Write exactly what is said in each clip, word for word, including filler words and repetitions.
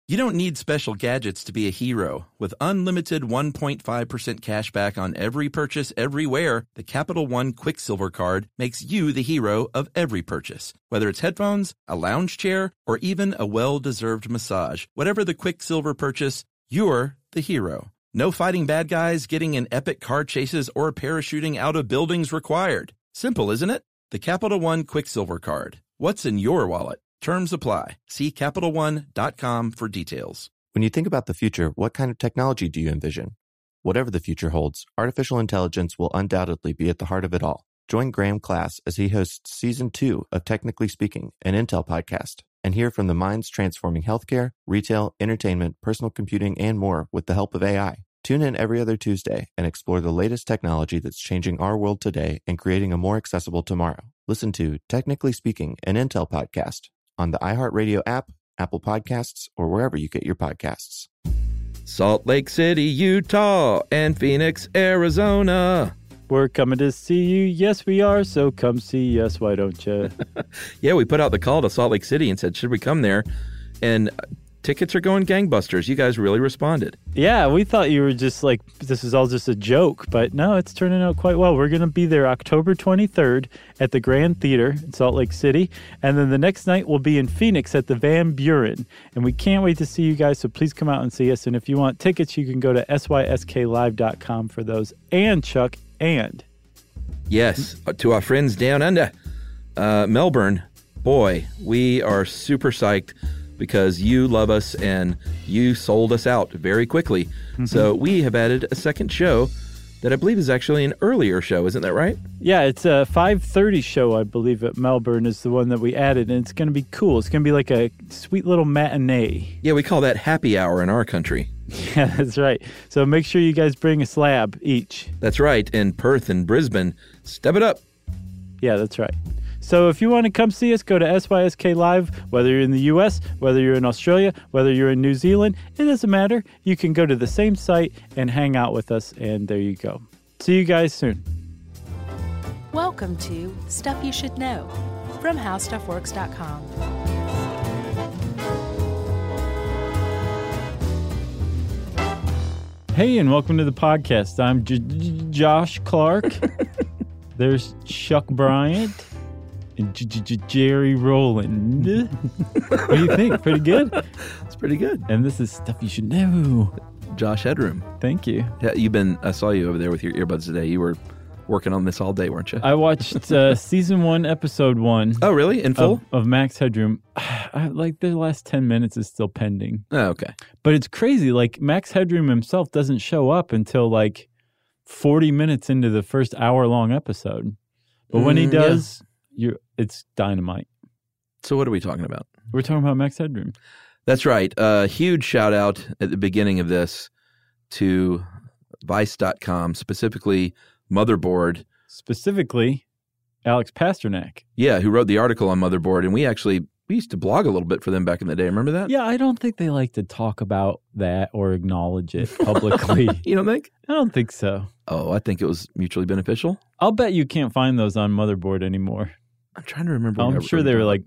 You don't need special gadgets to be a hero. With unlimited one point five percent cash back on every purchase everywhere, the Capital One Quicksilver Card makes you the hero of every purchase. Whether it's headphones, a lounge chair, or even a well-deserved massage, whatever the Quicksilver purchase, you're the hero. No fighting bad guys, getting in epic car chases, or parachuting out of buildings required. Simple, isn't it? The Capital One Quicksilver Card. What's in your wallet? Terms apply. See Capital One dot com for details. When you think about the future, what kind of technology do you envision? Whatever the future holds, artificial intelligence will undoubtedly be at the heart of it all. Join Graham Class as he hosts Season two of Technically Speaking, an Intel podcast, and hear from the minds transforming healthcare, retail, entertainment, personal computing, and more with the help of A I. Tune in every other Tuesday and explore the latest technology that's changing our world today and creating a more accessible tomorrow. Listen to Technically Speaking, an Intel podcast on the iHeartRadio app, Apple Podcasts, or wherever you get your podcasts. Salt Lake City, Utah, and Phoenix, Arizona. We're coming to see you. Yes, we are. So come see us. Why don't you? Yeah, we put out the call to Salt Lake City and said, should we come there? And tickets are going gangbusters. You guys really responded. Yeah, we thought you were just like, this is all just a joke, but no, it's turning out quite well. We're going to be there October twenty-third at the Grand Theater in Salt Lake City, and then the next night we'll be in Phoenix at the Van Buren, and we can't wait to see you guys, so please come out and see us, and if you want tickets, you can go to S Y S K live dot com for those. And Chuck, and... Yes, to our friends down under, uh, Melbourne, boy, we are super psyched because you love us and you sold us out very quickly. Mm-hmm. So we have added a second show that I believe is actually an earlier show. Isn't that right? Yeah, it's a five thirty show, I believe, at Melbourne is the one that we added, and it's going to be cool. It's going to be like a sweet little matinee. Yeah, we call that happy hour in our country. Yeah, that's right. So make sure you guys bring a slab each. That's right. In Perth and Brisbane, step it up. Yeah, that's right. So if you want to come see us, go to S Y S K Live, whether you're in the U S, whether you're in Australia, whether you're in New Zealand, it doesn't matter. You can go to the same site and hang out with us, and there you go. See you guys soon. Welcome to Stuff You Should Know from How Stuff Works dot com. Hey, and welcome to the podcast. I'm J- J- Josh Clark. There's Chuck Bryant. And J- J- Jerry Rowland. What do you think? Pretty good? It's pretty good. And this is Stuff You Should Know. Josh Headroom. Thank you. Yeah, you've been, I saw you over there with your earbuds today. You were working on this all day, weren't you? I watched uh, season one, episode one. Oh, really? In full? Of, of Max Headroom. I, like, the last ten minutes is still pending. Oh, okay. But it's crazy. Like, Max Headroom himself doesn't show up until, like, forty minutes into the first hour-long episode. But when he does... Yeah. You're, it's dynamite. So what are we talking about? We're talking about Max Headroom. That's right. A uh, huge shout out at the beginning of this to Vice dot com, specifically Motherboard. Specifically, Alex Pasternak. Yeah, who wrote the article on Motherboard. And we actually, we used to blog a little bit for them back in the day. Remember that? Yeah, I don't think they like to talk about that or acknowledge it publicly. You don't think? I don't think so. Oh, I think it was mutually beneficial. I'll bet you can't find those on Motherboard anymore. I'm trying to remember. I'm sure they were like...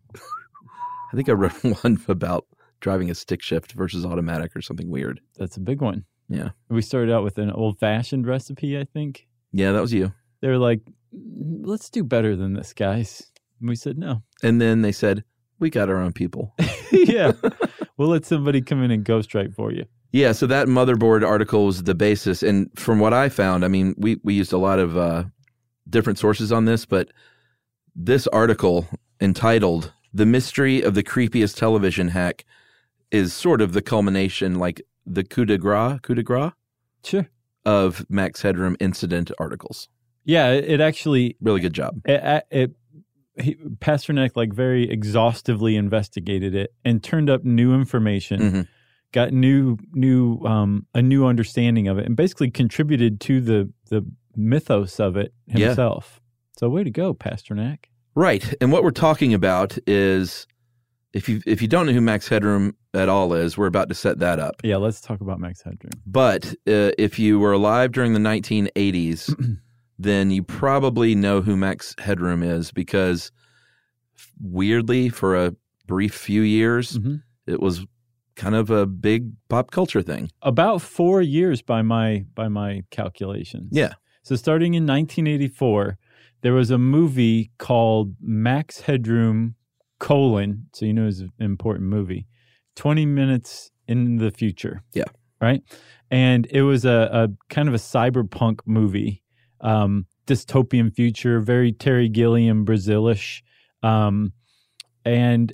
I think I read one about driving a stick shift versus automatic or something weird. That's a big one. Yeah. We started out with an old-fashioned recipe, I think. Yeah, that was you. They were like, let's do better than this, guys. And we said no. And then they said, we got our own people. Yeah. We'll let somebody come in and ghostwrite for you. Yeah, so that Motherboard article was the basis. And from what I found, I mean, we, we used a lot of uh, different sources on this, but this article entitled The Mystery of the Creepiest Television Hack is sort of the culmination, like the coup de grace, coup de grace? Sure. Of Max Headroom incident articles. Yeah, it, it actually... Really good job. It, it he, Pasternak like very exhaustively investigated it and turned up new information, mm-hmm. got new new um, a new understanding of it, and basically contributed to the the mythos of it himself. Yeah. So way to go, Pasternak. Right. And what we're talking about is, if you if you don't know who Max Headroom at all is, we're about to set that up. Yeah, let's talk about Max Headroom. But uh, if you were alive during the nineteen eighties, then you probably know who Max Headroom is because, weirdly, for a brief few years, mm-hmm. it was kind of a big pop culture thing. About four years by my by my calculations. Yeah. So starting in nineteen eighty-four, there was a movie called Max Headroom, colon, so you know it's an important movie, twenty minutes in the future. Yeah. Right? And it was a, a kind of a cyberpunk movie, um, dystopian future, very Terry Gilliam, Brazilish. Um, and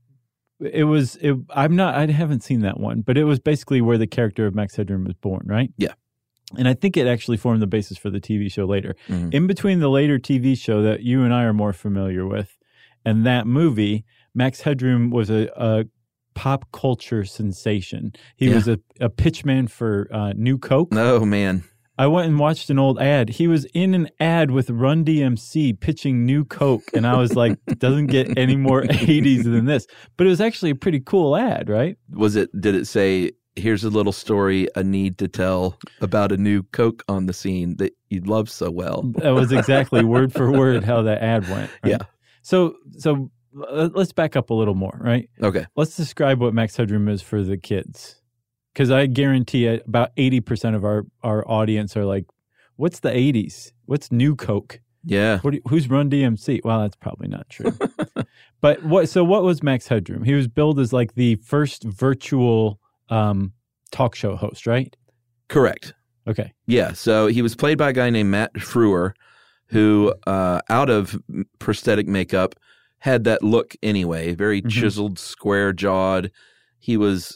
it was, it, I'm not, I haven't seen that one, but it was basically where the character of Max Headroom was born, right? Yeah. And I think it actually formed the basis for the T V show later. Mm-hmm. In between the later T V show that you and I are more familiar with and that movie, Max Headroom was a, a pop culture sensation. He Yeah. was a, a pitchman for uh, New Coke. Oh, man. I went and watched an old ad. He was in an ad with Run D M C pitching New Coke. And I was like, doesn't get any more eighties than this. But it was actually a pretty cool ad, right? Was it, did it say, here's a little story I need to tell about a new Coke on the scene that you love so well? That was exactly word for word how the ad went. Right? Yeah. So, so uh, let's back up a little more, right? Okay. Let's describe what Max Headroom is for the kids. Because I guarantee it, about eighty percent of our, our audience are like, what's the eighties? What's New Coke? Yeah. What do you, who's Run D M C? Well, that's probably not true. But what? So what was Max Headroom? He was billed as like the first virtual um, talk show host, right? Correct. Okay. Yeah. So he was played by a guy named Matt Frewer, who, uh, out of prosthetic makeup, had that look anyway, very Mhm. chiseled, square jawed. He was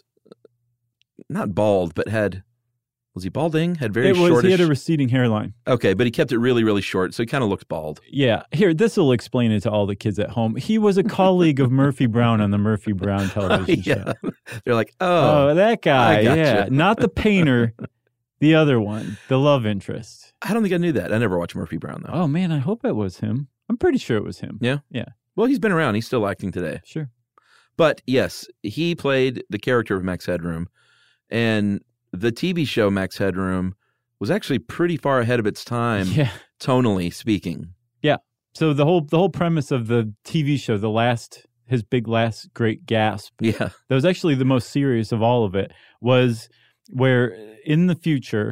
not bald, but had, was he balding? Had very It was, shortish. he had a receding hairline. Okay, but he kept it really, really short, so he kind of looked bald. Yeah. Here, this will explain it to all the kids at home. He was a colleague of Murphy Brown on the Murphy Brown television show. Yeah. They're like, oh, Oh, that guy. I gotcha. Yeah. Not the painter, the other one, the love interest. I don't think I knew that. I never watched Murphy Brown, though. Oh, man, I hope it was him. I'm pretty sure it was him. Yeah? Yeah. Well, he's been around. He's still acting today. Sure. But yes, he played the character of Max Headroom. And the T V show Max Headroom was actually pretty far ahead of its time, Yeah. tonally speaking. Yeah. So the whole the whole premise of the T V show, the last his big last great gasp, Yeah. that was actually the most serious of all of it, was where in the future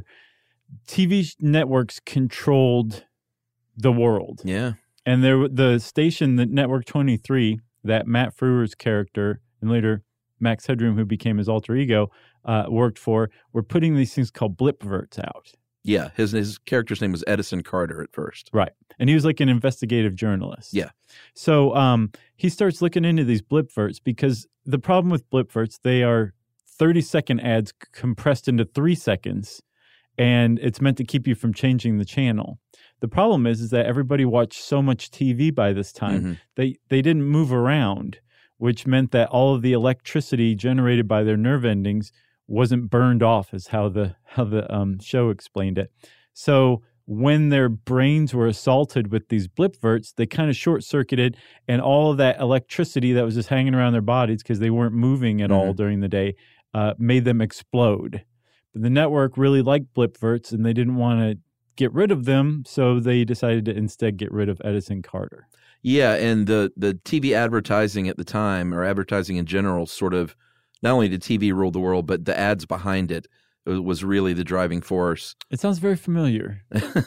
T V networks controlled the world. Yeah. And there the station, the Network twenty-three, that Matt Frewer's character and later Max Headroom, who became his alter ego, uh, worked for, were putting these things called blipverts out. Yeah. His his character's name was Edison Carter at first. Right. And he was like an investigative journalist. Yeah. So um, he starts looking into these blipverts because the problem with blipverts, they are thirty-second ads compressed into three seconds, and it's meant to keep you from changing the channel. The problem is, is that everybody watched so much T V by this time, Mhm. they, they didn't move around, which meant that all of the electricity generated by their nerve endings wasn't burned off, is how the how the um, show explained it. So when their brains were assaulted with these blipverts, they kind of short-circuited, and all of that electricity that was just hanging around their bodies because they weren't moving at all Mhm. during the day uh, made them explode. But the network really liked blipverts, and they didn't want to get rid of them, so they decided to instead get rid of Edison Carter. Yeah. And the, the T V advertising at the time, or advertising in general, sort of, not only did T V rule the world, but the ads behind it was really the driving force. It sounds very familiar.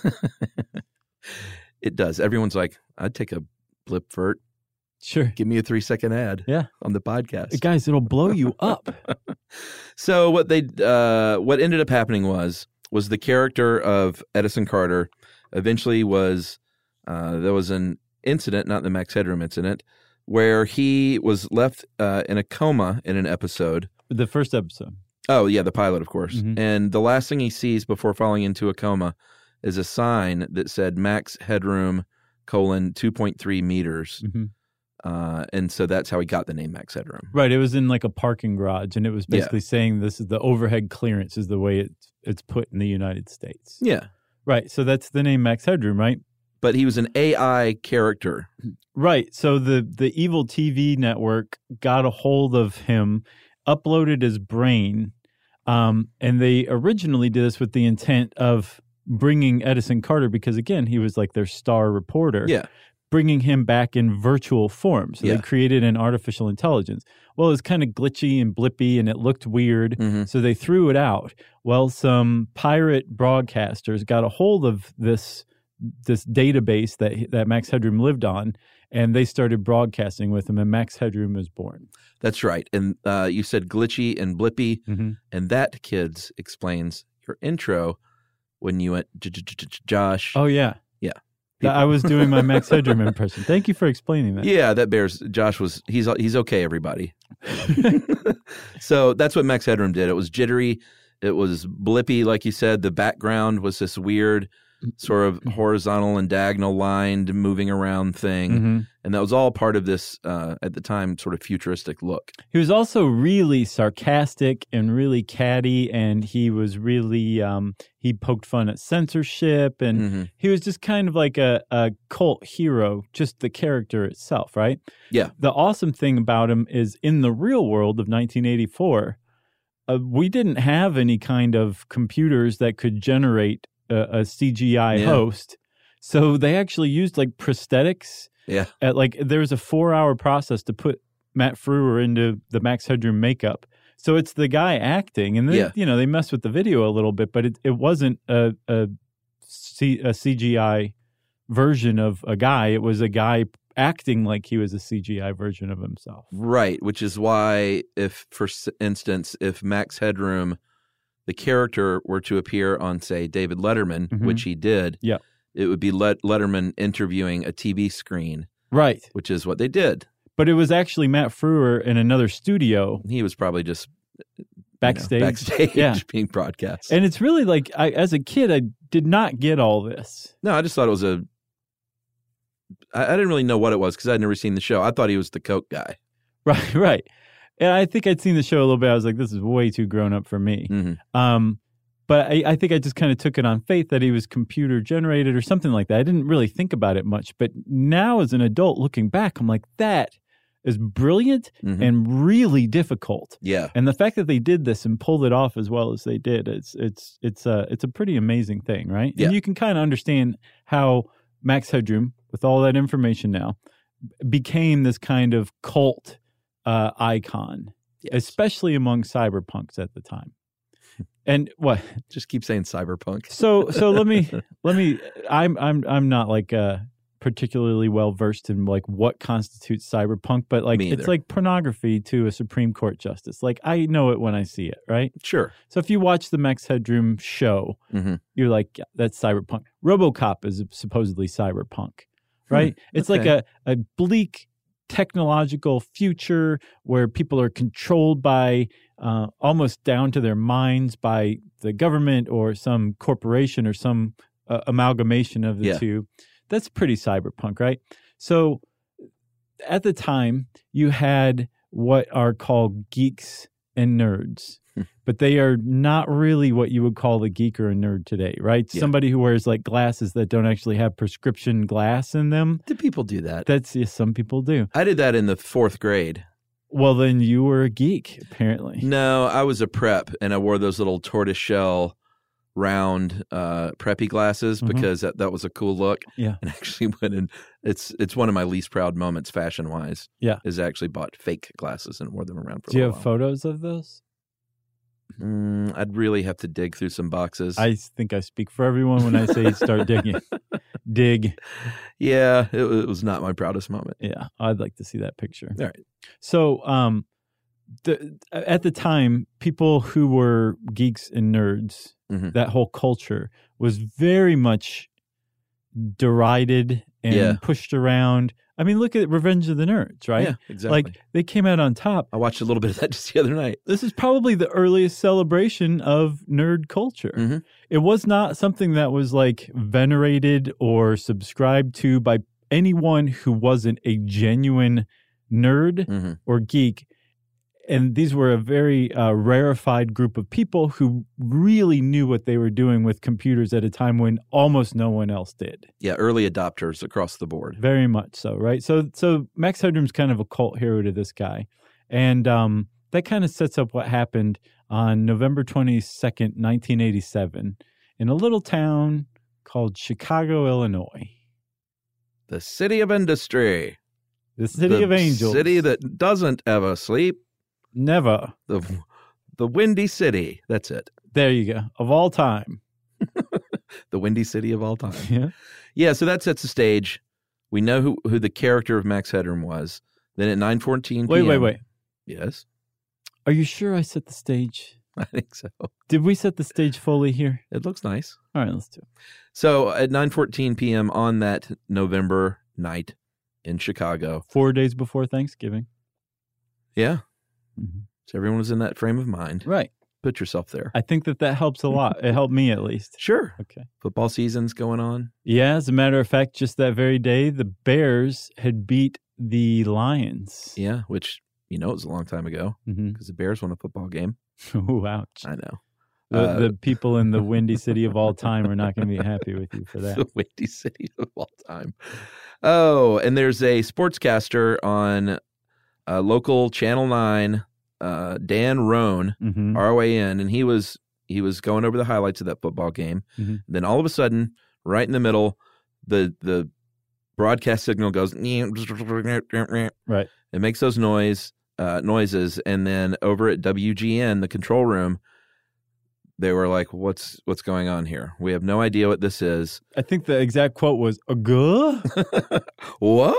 It does. Everyone's like, I'd take a blipvert. Sure. Give me a three second ad Yeah. on the podcast. Guys, it'll blow you up. So what they uh, what ended up happening was was the character of Edison Carter eventually was uh, there was an incident, not the Max Headroom incident, where he was left uh, in a coma in an episode. The first episode. Oh yeah, the pilot, of course. Mhm. And the last thing he sees before falling into a coma is a sign that said Max Headroom colon two point three meters. Mm-hmm. Uh, and so that's how he got the name Max Headroom. Right. It was in like a parking garage, and it was Yeah. basically saying this is the overhead clearance is the way it's, it's put in the United States. Yeah. Right. So that's the name Max Headroom, right? But he was an A I character. Right. So the, the evil T V network got a hold of him, uploaded his brain, um, and they originally did this with the intent of bringing Edison Carter because, again, he was like their star reporter. Yeah. bringing him back in virtual form. So Yeah. they created an artificial intelligence. Well, it was kind of glitchy and blippy and it looked weird. Mm-hmm. So they threw it out. Well, some pirate broadcasters got a hold of this this database that that Max Headroom lived on, and they started broadcasting with him, and Max Headroom was born. That's right. And uh, you said glitchy and blippy, Mm-hmm. and that, kids, explains your intro when you went, J- J- J- J- Josh. Oh, yeah. Yeah. Th- I was doing my Max Headroom impression. Thank you for explaining that. Yeah, that bears. Josh was he's he's okay, everybody. So that's what Max Headroom did. It was jittery, it was blippy, like you said. The background was this weird, sort of horizontal and diagonal lined, moving around thing, Mm-hmm. and that was all part of this uh, at the time sort of futuristic look. He was also really sarcastic and really catty, and he was really um, he poked fun at censorship, and Mm-hmm. he was just kind of like a, a cult hero, just the character itself, right? Yeah. The awesome thing about him is in the real world of nineteen eighty-four, uh, we didn't have any kind of computers that could generate a, a C G I Yeah. host. So they actually used like prosthetics. Yeah, At like there was a four hour process to put Matt Frewer into the Max Headroom makeup. So it's the guy acting, and they, Yeah. you know, they messed with the video a little bit, but it, it wasn't a, a, C, a C G I version of a guy. It was a guy acting like he was a C G I version of himself. right. Which is why, if for s- instance, if Max Headroom, the character, were to appear on, say, David Letterman, Mhm. which he did, Yeah. it would be Let- Letterman interviewing a T V screen, Right. which is what they did. But it was actually Matt Frewer in another studio He was probably just you know, backstage. backstage Yeah. being broadcast. And it's really like, I, as a kid, I did not get all this. no, I just thought it was a. I, I didn't really know what it was because I'd never seen the show. I thought he was the Coke guy. Right, right. And I think I'd seen the show a little bit. I was like, this is way too grown up for me. Mm-hmm. Um, but I, I think I just kind of took it on faith that he was computer generated or something like that. I didn't really think about it much. But now as an adult looking back, I'm like, that is brilliant Mhm. and really difficult. Yeah, And the fact that they did this and pulled it off as well as they did, it's it's it's a it's a pretty amazing thing, right? Yeah. And you can kind of understand how Max Headroom, with all that information now, became this kind of cult uh, icon, Yes. especially among cyberpunks at the time. And what? just keep saying cyberpunk. So so let me let me. I'm I'm I'm not like uh, particularly well versed in like what constitutes cyberpunk, but like Me it's either. like pornography to a Supreme Court justice. Like I know it when I see it, right? Sure. So if you watch the Max Headroom show, Mm-hmm. you're like, yeah, that's cyberpunk. RoboCop is supposedly cyberpunk, right? It's like okay. a, a bleak technological future where people are controlled by uh, almost down to their minds by the government or some corporation or some uh, amalgamation of the Yeah. two. That's pretty cyberpunk, right? So at the time, you had what are called geeks and nerds, but they are not really what you would call a geek or a nerd today, right? Yeah. Somebody who wears like glasses that don't actually have prescription glass in them. Did people do that? That's yes, some people do. I did that in the fourth grade. Well, then you were a geek, apparently. No, I was a prep, and I wore those little tortoiseshell round uh, preppy glasses Mhm. because that, that was a cool look. Yeah. And actually went in. It's it's one of my least proud moments, fashion wise. Yeah. Is I actually bought fake glasses and wore them around for. Do a you little have photos of those? while. Mm, I'd really have to dig through some boxes. I think I speak for everyone when I say start digging. Dig. yeah, it, it was not my proudest moment. Yeah, I'd like to see that picture. All right. So, um, the, at the time, people who were geeks and nerds, Mhm. that whole culture was very much derided and Yeah. pushed around. I mean, look at Revenge of the Nerds, right? Yeah, exactly. Like they came out on top. I watched a little bit of that just the other night. This is probably the earliest celebration of nerd culture. Mhm. It was not something that was like venerated or subscribed to by anyone who wasn't a genuine nerd hmm or geek. And these were a very uh, rarefied group of people who really knew what they were doing with computers at a time when almost no one else did. Yeah, early adopters across the board. Very much so, right? So, so Max Headroom's kind of a cult hero to this guy, and um, that kind of sets up what happened on November twenty-second, nineteen eighty-seven, in a little town called Chicago, Illinois. The city of industry. The city the of angels. City that doesn't ever sleep. Never. The the Windy City. That's it. There you go. Of all time. The Windy City of all time. Yeah. Yeah, so that sets the stage. We know who, who the character of Max Headroom was. Then at nine fourteen p.m. Wait, wait, wait. Yes? Are you sure I set the stage? I think so. Did we set the stage fully here? It looks nice. All right, let's do it. So at nine fourteen p.m. on that November night in Chicago. Four days before Thanksgiving. Yeah. Mm-hmm. So everyone was in that frame of mind. Right. Put yourself there. I think that that helps a lot. It helped me at least. Sure. Okay. Football season's going on. Yeah, as a matter of fact, just that very day, the Bears had beat the Lions. Yeah, which, you know, it was a long time ago because Mm-hmm. the Bears won a football game. Ooh, ouch. I know. The, Uh, the people in the Windy City of all time are not going to be happy with you for that. The Windy City of all time. Oh, and there's a sportscaster on uh, local Channel nine, uh, Dan Roan, Mm-hmm. R O A N, and he was he was going over the highlights of that football game. Mhm. Then all of a sudden, right in the middle, the the broadcast signal goes. Right. It makes those noise uh, noises, and then over at W G N, the control room, they were like, "What's what's going on here? We have no idea what this is." I think the exact quote was, "Aguh?" What?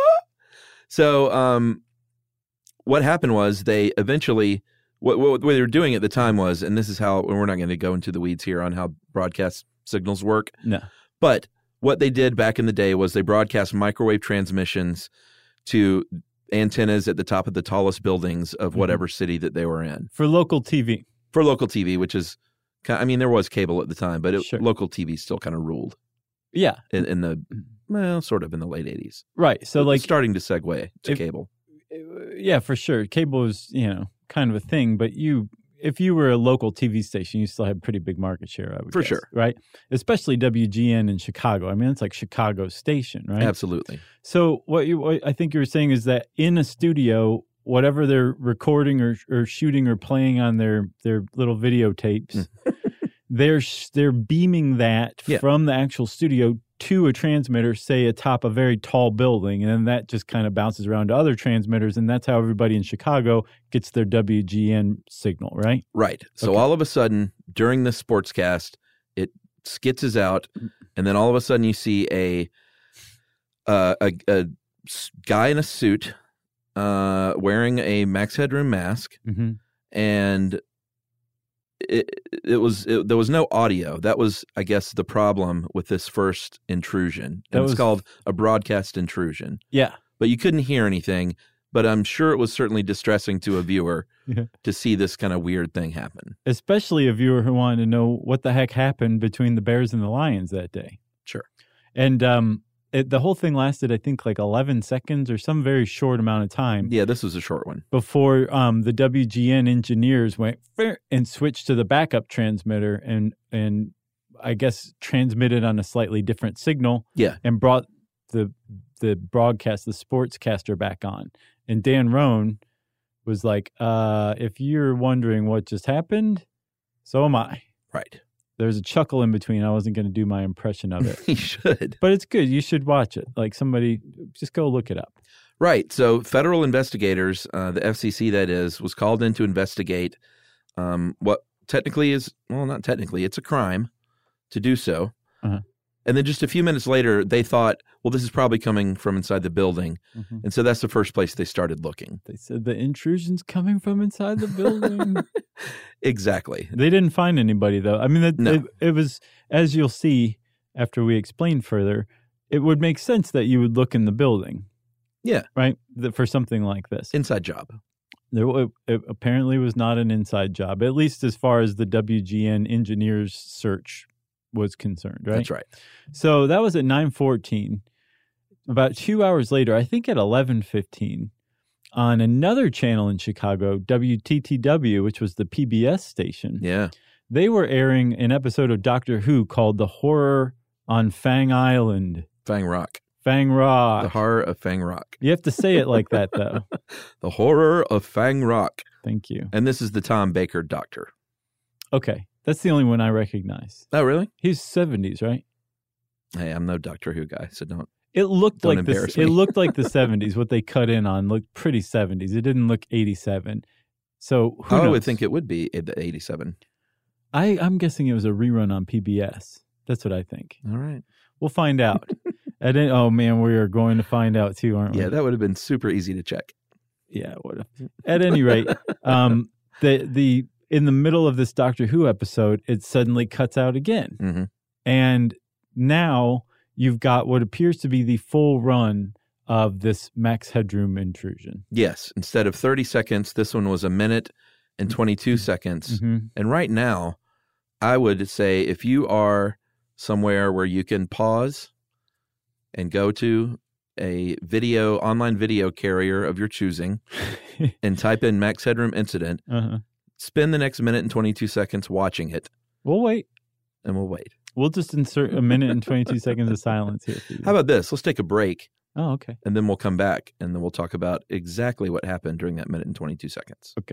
So, um, what happened was they eventually, what, what they were doing at the time was, and this is how, we're not going to go into the weeds here on how broadcast signals work, No. but what they did back in the day was they broadcast microwave transmissions to antennas at the top of the tallest buildings of whatever mm-hmm. city that they were in. For local T V. For local T V, which is, I mean, there was cable at the time, but it, Sure. local T V still kind of ruled. Yeah. In, in the, well, sort of in the late eighties. Right. So, It was like, starting to segue to if- cable. yeah, for sure. Cable is, you know, kind of a thing, but you, if you were a local T V station, you still had pretty big market share, I would For guess, sure. right? Especially W G N in Chicago. I mean, it's like Chicago's station, right? Absolutely. So what you, what I think you were saying is that in a studio, whatever they're recording or, or shooting or playing on their, their little videotapes, they're they're beaming that Yeah. from the actual studio to a transmitter, say atop a very tall building, and then that just kind of bounces around to other transmitters, and that's how everybody in Chicago gets their W G N signal, right? Right. So Okay. all of a sudden, during the sportscast, it skitzes out, and then all of a sudden you see a uh, a, a s- guy in a suit uh, wearing a Max Headroom mask, Mm-hmm. and it, it was it, there was no audio. That was, I guess, the problem with this first intrusion. That And it's was- called a broadcast intrusion. Yeah. But you couldn't hear anything. But I'm sure it was certainly distressing to a viewer Yeah. to see this kind of weird thing happen. Especially a viewer who wanted to know what the heck happened between the Bears and the Lions that day. Sure. And um, it, the whole thing lasted, I think, like eleven seconds or some very short amount of time Yeah, this was a short one. before um, the W G N engineers went "Fer," and switched to the backup transmitter and, and I guess transmitted on a slightly different signal. Yeah. And brought the the broadcast, the sportscaster back on. And Dan Roan was like, uh, if you're wondering what just happened, so am I. Right. There's a chuckle in between. I wasn't going to do my impression of it. You should. But it's good. You should watch it. Like somebody, just go look it up. Right. So federal investigators, uh, the F C C that is, was called in to investigate um, what technically is, well, not technically, it's a crime to do so. Uh-huh. And then just a few minutes later, they thought, well, this is probably coming from inside the building. Mhm. And so that's the first place they started looking. They said the intrusion's coming from inside the building. Exactly. They didn't find anybody, though. I mean, it, No. it, it was, as you'll see after we explain further, it would make sense that you would look in the building. Yeah. Right? The, for something like this. Inside job. There it, it apparently was not an inside job, at least as far as the W G N engineers search was concerned, right? That's right. So that was at nine fourteen. About two hours later, I think at eleven fifteen, on another channel in Chicago, W T T W, which was the P B S station, Yeah. they were airing an episode of Doctor Who called The Horror on Fang Island. Fang Rock. Fang Rock. The horror of Fang Rock. You have to say it like that, though. The horror of Fang Rock. Thank you. And this is the Tom Baker Doctor. Okay. That's the only one I recognize. Oh, really? He's seventies, right? Hey, I'm no Doctor Who guy, so don't. It looked Don't like this. embarrass It me. looked like the seventies. What they cut in on looked pretty seventies. It didn't look eighty-seven. So who I knows? would think it would be the eighty-seven. I, I'm guessing it was a rerun on P B S. That's what I think. All right. We'll find out. At any, oh man, we are going to find out too, aren't we? Yeah, that would have been super easy to check. Yeah. What? At any rate, um, the the in the middle of this Doctor Who episode, it suddenly cuts out again, Mm-hmm. and now you've got what appears to be the full run of this Max Headroom intrusion. Yes. Instead of thirty seconds, this one was a minute and twenty-two seconds. Mm-hmm. And right now, I would say if you are somewhere where you can pause and go to a video, online video carrier of your choosing and type in Max Headroom incident, uh-huh. spend the next minute and twenty-two seconds watching it, We'll wait. and we'll wait. We'll just insert a minute and twenty-two seconds of silence here for you. How about this? Let's take a break, Oh, okay. and then we'll come back, and then we'll talk about exactly what happened during that minute and twenty-two seconds. Okay.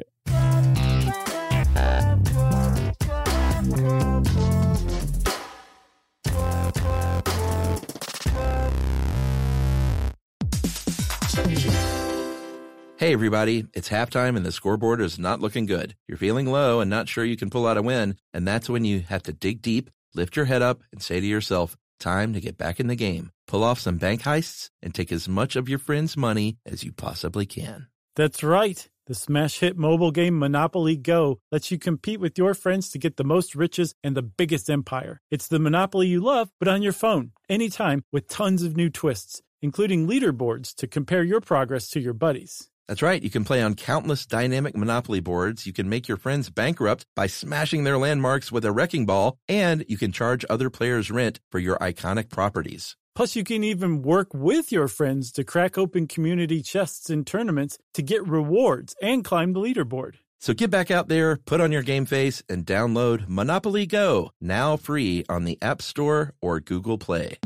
Hey, everybody, it's halftime and the scoreboard is not looking good. You're feeling low and not sure you can pull out a win, and that's when you have to dig deep, lift your head up, and say to yourself, time to get back in the game. Pull off some bank heists and take as much of your friends' money as you possibly can. That's right. The smash hit mobile game Monopoly Go lets you compete with your friends to get the most riches and the biggest empire. It's the Monopoly you love, but on your phone, anytime, with tons of new twists, including leaderboards to compare your progress to your buddies. That's right. You can play on countless dynamic Monopoly boards. You can make your friends bankrupt by smashing their landmarks with a wrecking ball, and you can charge other players rent for your iconic properties. Plus, you can even work with your friends to crack open community chests in tournaments to get rewards and climb the leaderboard. So get back out there, put on your game face, and download Monopoly Go, now free on the App Store or Google Play.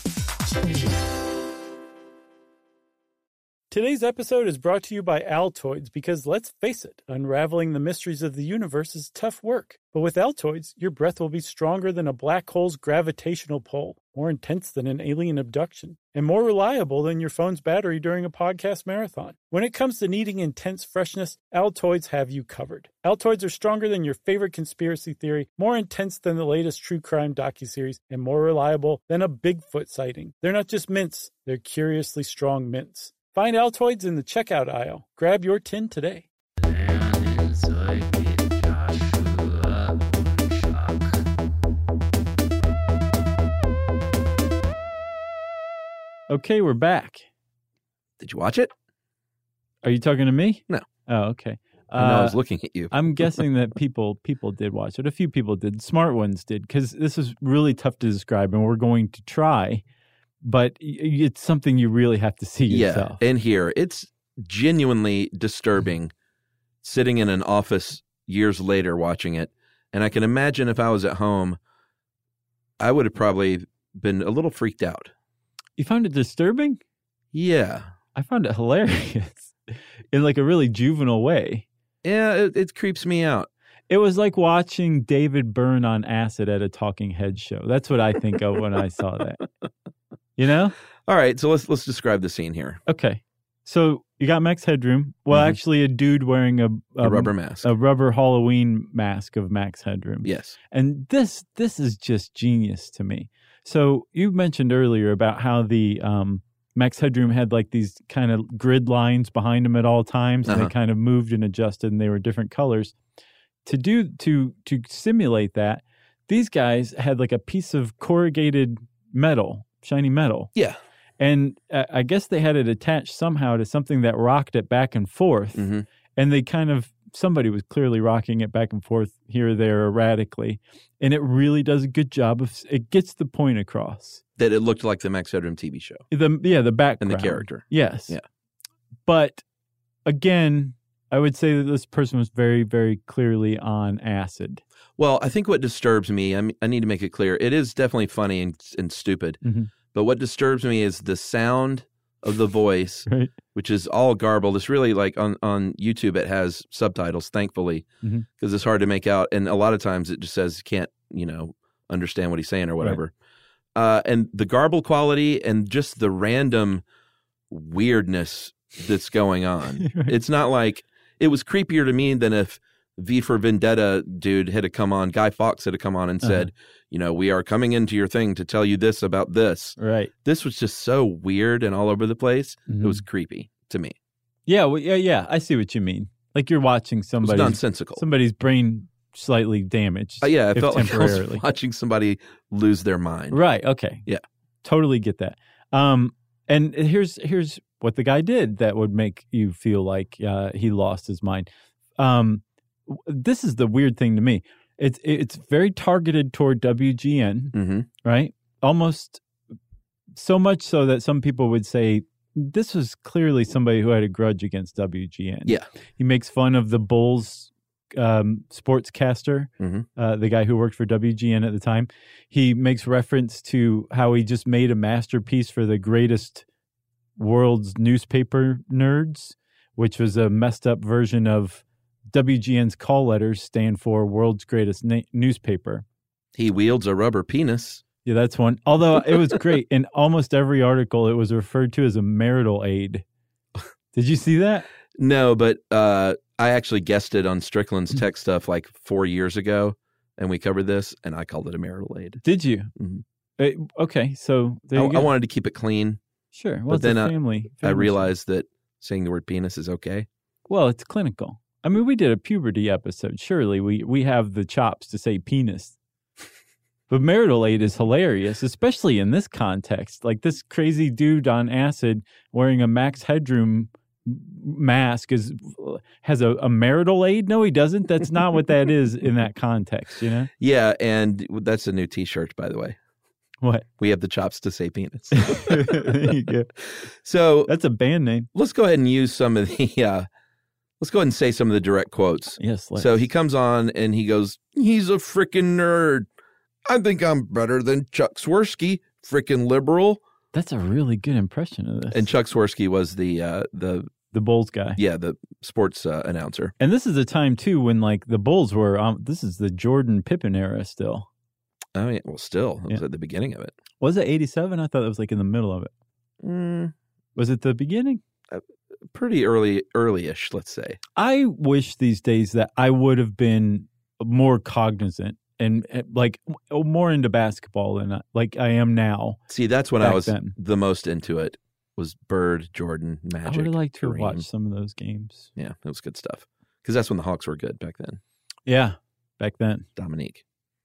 Today's episode is brought to you by Altoids because, let's face it, unraveling the mysteries of the universe is tough work. But with Altoids, your breath will be stronger than a black hole's gravitational pull, more intense than an alien abduction, and more reliable than your phone's battery during a podcast marathon. When it comes to needing intense freshness, Altoids have you covered. Altoids are stronger than your favorite conspiracy theory, more intense than the latest true crime docuseries, and more reliable than a Bigfoot sighting. They're not just mints, they're curiously strong mints. Find Altoids in the checkout aisle. Grab your tin today. Okay, we're back. Did you watch it? Are you talking to me? No. Oh, okay. I know I was Uh, looking at you. I'm guessing that people people did watch it. A few people did. Smart ones did, because this is really tough to describe, and we're going to try. But y- it's something you really have to see yourself. Yeah, and here, it's genuinely disturbing sitting in an office years later watching it. And I can imagine if I was at home, I would have probably been a little freaked out. You found it disturbing? Yeah. I found it hilarious in like a really juvenile way. Yeah, it, it creeps me out. It was like watching David Byrne on acid at a Talking Heads show. That's what I think of when I saw that. You know? All right, so let's let's describe the scene here. Okay. So you got Max Headroom. Well, Mhm. actually, a dude wearing a, A rubber mask. a rubber Halloween mask of Max Headroom. Yes. And this this is just genius to me. So you mentioned earlier about how the um, Max Headroom had like these kind of grid lines behind him at all times, and Uh-huh. they kind of moved and adjusted, and they were different colors. To do to to simulate that, these guys had like a piece of corrugated metal, shiny metal. Yeah. And uh, I guess they had it attached somehow to something that rocked it back and forth. Mm-hmm. And they kind of, somebody was clearly rocking it back and forth here or there erratically. And it really does a good job of, it gets the point across. That it looked like the Max Headroom T V show. The Yeah, the background. And the character. Yes. Yeah. But again, I would say that this person was very, very clearly on acid. Well, I think what disturbs me, I, mean, I need to make it clear, it is definitely funny and, and stupid. Mhm. But what disturbs me is the sound of the voice, Right. which is all garbled. It's really like on, on YouTube, it has subtitles, thankfully, because Mhm. it's hard to make out. And a lot of times it just says you can't, you know, understand what he's saying or whatever. uh, and the garble quality and just the random weirdness that's going on. Right. It's not like it was creepier to me than if V for Vendetta dude had come on, Guy Fawkes had come on and said, uh-huh. you know, we are coming into your thing to tell you this about this. Right. This was just so weird and all over the place. Mm-hmm. It was creepy to me. Yeah, well, yeah, yeah. I see what you mean. Like you're watching somebody nonsensical. Somebody's brain slightly damaged. Uh, yeah, I felt like I temporarily. was watching somebody lose their mind. Right. Okay. Yeah. Totally get that. Um, and here's here's what the guy did that would make you feel like uh, he lost his mind. Um, this is the weird thing to me. It's it's very targeted toward W G N, mm-hmm. right? Almost so much so that some people would say this was clearly somebody who had a grudge against W G N. Yeah. He makes fun of the Bulls um, sportscaster, mm-hmm. uh, the guy who worked for W G N at the time. He makes reference to how he just made a masterpiece for the greatest world's newspaper nerds, which was a messed up version of W G N's call letters stand for world's greatest na- newspaper. He wields a rubber penis. Yeah, that's one. Although it was great. In almost every article, it was referred to as a marital aid. Did you see that? No, but uh, I actually guessed it on Strickland's tech stuff like four years ago, and we covered this, and I called it a marital aid. Did you? Mm-hmm. It, okay, so there you I, go. I wanted to keep it clean. Sure. Well, but it's then a I- family, I family realized that saying the word penis is okay. Well, it's clinical. I mean, we did a puberty episode. Surely we, we have the chops to say penis. But marital aid is hilarious, especially in this context. Like this crazy dude on acid wearing a Max Headroom mask is has a, a marital aid. No, he doesn't. That's not what that is in that context, you know? Yeah, and that's a new T-shirt, by the way. What? We have the chops to say penis. There you go. So That's a band name. let's go ahead and use some of the, uh, let's go ahead and say some of the direct quotes. Yes. Let's. So he comes on and he goes, he's a freaking nerd. I think I'm better than Chuck Swirsky, freaking liberal. That's a really good impression of this. And Chuck Swirsky was the, uh, the the Bulls guy. yeah, the sports uh, announcer. And this is a time, too, when like the Bulls were, um, this is the Jordan Pippen era still. I mean, well, still, it was Yeah. at the beginning of it. Was it eighty-seven? I thought it was like in the middle of it. Mm, Was it the beginning? pretty early, early-ish, let's say. I wish these days that I would have been more cognizant and uh, like more into basketball than I, like I am now. See, that's when I Back was then. the most into it, was Bird, Jordan, Magic, I would have liked to Kareem. watch some of those games. Yeah, it was good stuff. Because that's when the Hawks were good back then. Yeah, back then. Dominique.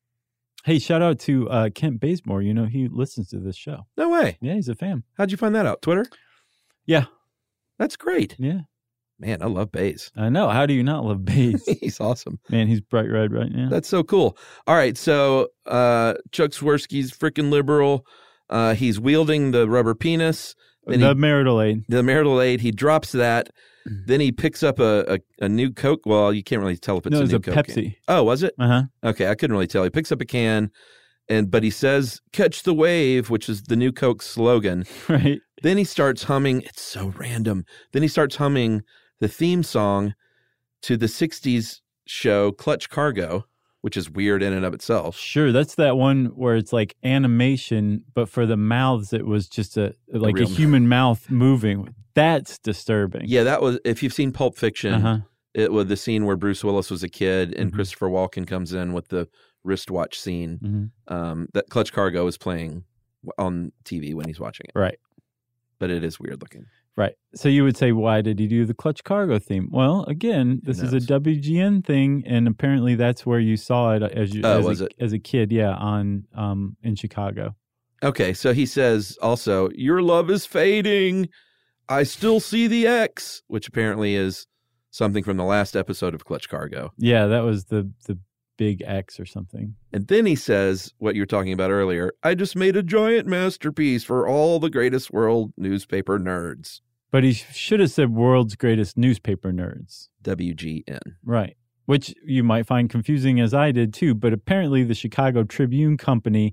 Hey, shout out to uh, Kent Bazemore. You know, he listens to this show. No way. Yeah, he's a fan. How'd you find that out? Twitter? Yeah, That's great. yeah. Man, I love Baze. I know. How do you not love Baze? He's awesome. Man, he's bright red right now. That's so cool. All right, so uh, Chuck Swirsky's freaking liberal. Uh, he's wielding the rubber penis. Then the he, marital aid. the marital aid. He drops that. Then he picks up a, a, a new Coke. Well, you can't really tell if it's No, a it's new a Coke Pepsi. can. Oh, was it? Uh huh. Okay, I couldn't really tell. He picks up a can, and but he says, "Catch the wave," which is the new Coke slogan. Right. Then he starts humming. It's so random. Then he starts humming the theme song to the sixties show Clutch Cargo, which is weird in and of itself. Sure, that's that one where it's like animation, but for the mouths, it was just a like a, real human mouth moving. That's disturbing. Yeah, that was, if you've seen Pulp Fiction, Uh-huh. it was the scene where Bruce Willis was a kid and Mhm. Christopher Walken comes in with the wristwatch scene. Mhm. Um, that Clutch Cargo is playing on T V when he's watching it. Right. But it is weird looking. Right. So you would say, why did he do the Clutch Cargo theme? Well, again, Who this is a knows? W G N thing, and apparently that's where you saw it as you Oh, as, was a, it? as a kid. Yeah, on um in Chicago. Okay, so he says also, "Your love is fading. I still see the X," which apparently is something from the last episode of Clutch Cargo. Yeah, that was the the big X or something. And then he says what you were talking about earlier, "I just made a giant masterpiece for all the greatest world newspaper nerds." But he sh- should have said world's greatest newspaper nerds. W G N. Right. Which you might find confusing as I did too, but apparently the Chicago Tribune Company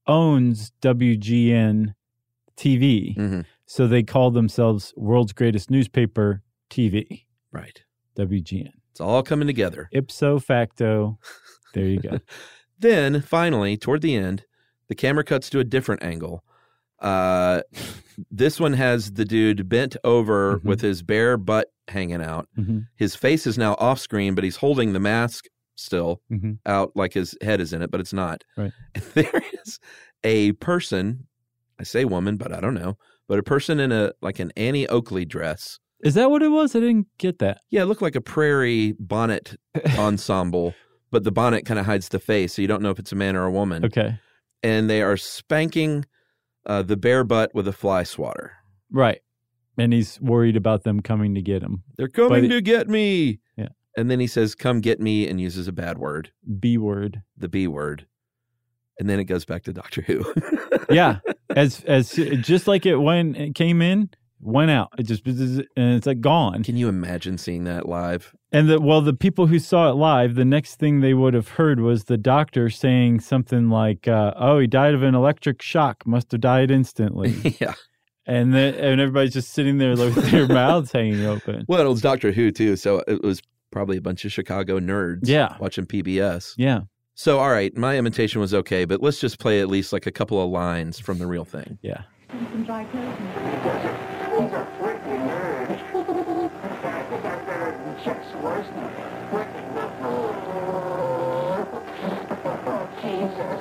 owns W G N T V. Mm-hmm. So they call themselves world's greatest newspaper T V, Right. W G N. It's all coming together. Ipso facto, there you go. Then, finally, toward the end, The camera cuts to a different angle. Uh, this one has the dude bent over mm-hmm. with his bare butt hanging out. Mm-hmm. His face is now off screen, but he's holding the mask still mm-hmm. out like his head is in it, but it's not. Right. And there is a person, I say woman, but I don't know, but a person in a like an Annie Oakley dress. Is that what it was? I didn't get that. Yeah, it looked like a prairie bonnet ensemble, but the bonnet kind of hides the face, so you don't know if it's a man or a woman. Okay. And they are spanking uh, the bare butt with a fly swatter. Right. And he's worried about them coming to get him. They're coming but to it, get me. Yeah. And then he says, come get me, and uses a bad word. B word. The B word. And then it goes back to Doctor Who. Yeah. As as just like it when it came in, went out. It just and it's like gone. Can you imagine seeing that live? And the well, the people who saw it live, the next thing they would have heard was the doctor saying something like, uh, "Oh, he died of an electric shock. Must have died instantly." Yeah. And then and everybody's just sitting there with their mouths hanging open. Well, it was Doctor Who too, so it was probably a bunch of Chicago nerds. Yeah. Watching P B S. Yeah. So, all right, my imitation was okay, but let's just play at least like a couple of lines from the real thing. Yeah. Some dry clothes. These are freaking nerds. Checks worse than freaking Jesus.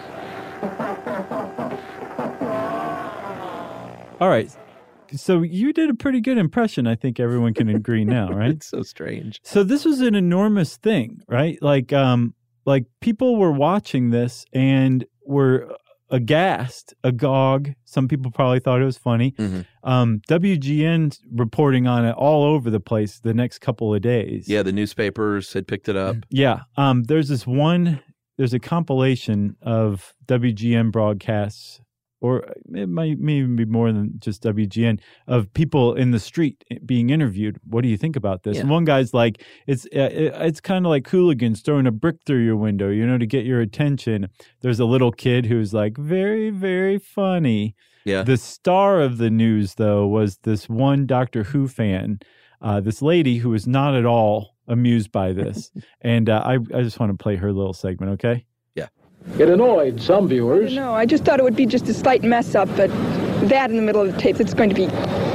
All right. So you did a pretty good impression. I think everyone can agree now, right? It's so strange. So this was an enormous thing, right? Like, um, like people were watching this and were aghast, agog. Some people probably thought it was funny. Mm-hmm. Um, W G N reporting on it all over the place the next couple of days. Yeah, the newspapers had picked it up. Yeah. Um, there's this one, there's a compilation of W G N broadcasts, or it might may even be more than just W G N, of people in the street being interviewed. What do you think about this? Yeah. And one guy's like, it's uh, it's kind of like hooligans throwing a brick through your window, you know, to get your attention. There's a little kid who's like, very, very funny. Yeah. The star of the news, though, was this one Doctor Who fan, uh, this lady who was not at all amused by this. and uh, I, I just want to play her little segment, okay? It annoyed some viewers. No, I just thought it would be just a slight mess up, but that in the middle of the tape, it's going to be...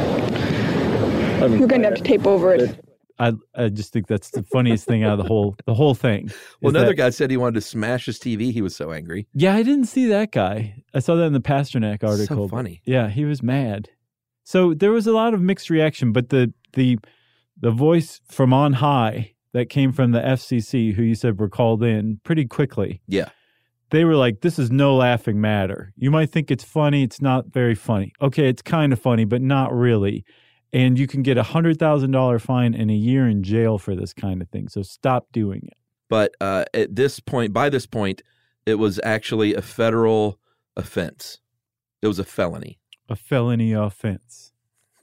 I mean, we're going to have to tape over it. I I just think that's the funniest thing out of the whole the whole thing. Well, another that, guy said he wanted to smash his T V. He was so angry. Yeah, I didn't see that guy. I saw that in the Pasternak article. So funny. Yeah, he was mad. So there was a lot of mixed reaction, but the the the voice from on high that came from the F C C, who you said were called in pretty quickly. Yeah. They were like, this is no laughing matter. You might think it's funny. It's not very funny. Okay, it's kind of funny, but not really. And you can get a one hundred thousand dollars fine and a year in jail for this kind of thing. So stop doing it. But uh, at this point, by this point, it was actually a federal offense. It was a felony. A felony offense.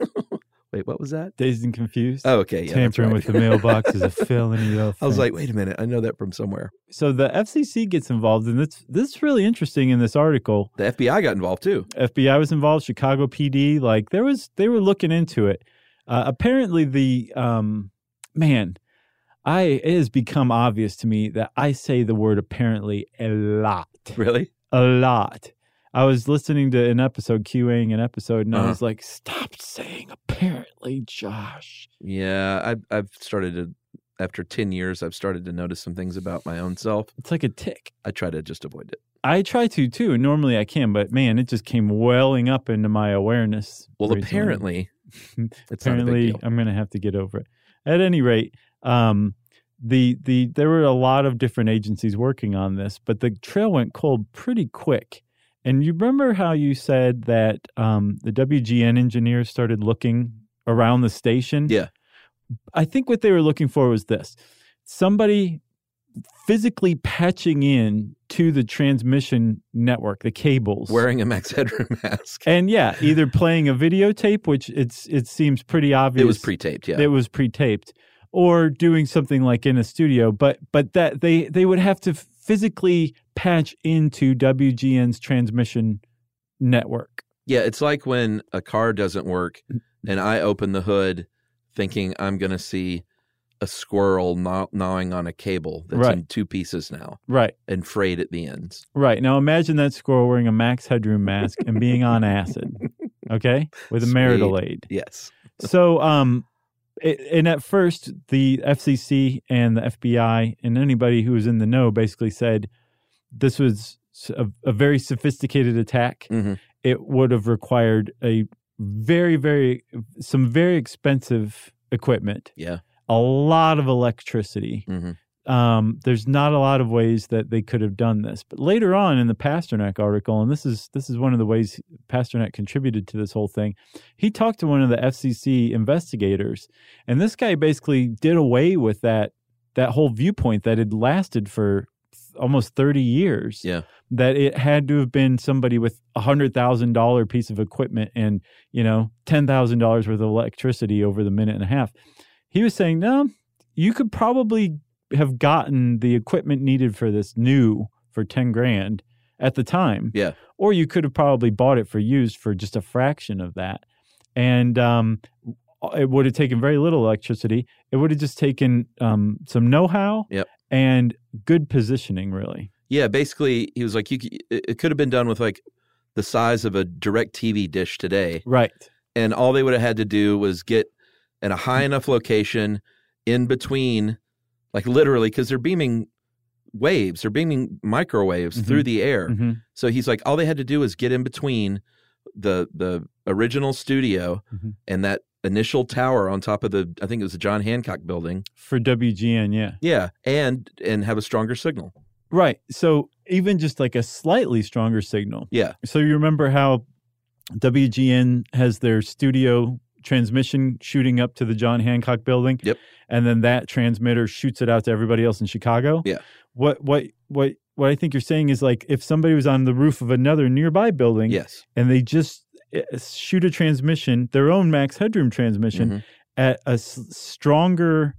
Wait, what was that? Dazed and Confused. Oh, okay. Yeah, Tampering right. with the mailbox is a felony offense. I was like, wait a minute. I know that from somewhere. So the F C C gets involved, and this this is really interesting in this article. The F B I got involved too. F B I was involved. Chicago P D, like there was, they were looking into it. Uh, apparently, the um, man, I it has become obvious to me that I say the word apparently a lot. Really, a lot. I was listening to an episode, QAing an episode, and uh-huh. I was like, stop saying apparently, Josh. Yeah, I've, I've started to, after ten years, I've started to notice some things about my own self. It's like a tick. I try to just avoid it. I try to, too. And normally I can, but man, it just came welling up into my awareness. Well, recently. apparently, it's apparently, not a big deal. I'm going to have to get over it. At any rate, um, the the there were a lot of different agencies working on this, but the trail went cold pretty quick. And you remember how you said that um, the W G N engineers started looking around the station? Yeah. I think what they were looking for was this. Somebody physically patching in to the transmission network, the cables. Wearing a Max Headroom mask. And yeah, either playing a videotape, which it's it seems pretty obvious. It was pre-taped, yeah. It was pre-taped. Or doing something like in a studio. But but that they, they would have to physically patch into W G N's transmission network. Yeah, it's like when a car doesn't work and I open the hood thinking I'm going to see a squirrel gnaw- gnawing on a cable that's Right. in two pieces now Right. and frayed at the ends. Right. Now imagine that squirrel wearing a Max Headroom mask and being on acid, okay, with a Sweet. marital aid. Yes. So, um, it, and at first, the F C C and the F B I and anybody who was in the know basically said this was a, a very sophisticated attack. Mm-hmm. It would have required a very, very, some very expensive equipment, Yeah. a lot of electricity. Mm-hmm. Um, there's not a lot of ways that they could have done this. But later on in the Pasternak article, and this is this is one of the ways Pasternak contributed to this whole thing, he talked to one of the F C C investigators, and this guy basically did away with that that whole viewpoint that had lasted for almost thirty years. Yeah. That it had to have been somebody with a hundred thousand dollar piece of equipment and, you know, ten thousand dollars worth of electricity over the minute and a half. He was saying, no, you could probably have gotten the equipment needed for this new for ten grand at the time. Yeah. Or you could have probably bought it for used for just a fraction of that. And um, it would have taken very little electricity. It would have just taken um, some know-how Yep. and good positioning, really. Yeah. Basically, he was like, you. c- It it could have been done with like the size of a direct T V dish today. Right. And all they would have had to do was get in a high enough location in between, like literally, because they're beaming waves, they're beaming microwaves Mhm. through the air. Mm-hmm. So he's like, all they had to do is get in between the the original studio Mhm. and that initial tower on top of the, I think it was the John Hancock building. For W G N, yeah. Yeah, and and have a stronger signal. Right. So even just like a slightly stronger signal. Yeah, So you remember how W G N has their studio transmission shooting up to the John Hancock building? Yep. And then that transmitter shoots it out to everybody else in Chicago? Yeah. What what what what I think you're saying is like if somebody was on the roof of another nearby building yes, and they just uh, shoot a transmission, their own max headroom transmission Mhm. at a s- stronger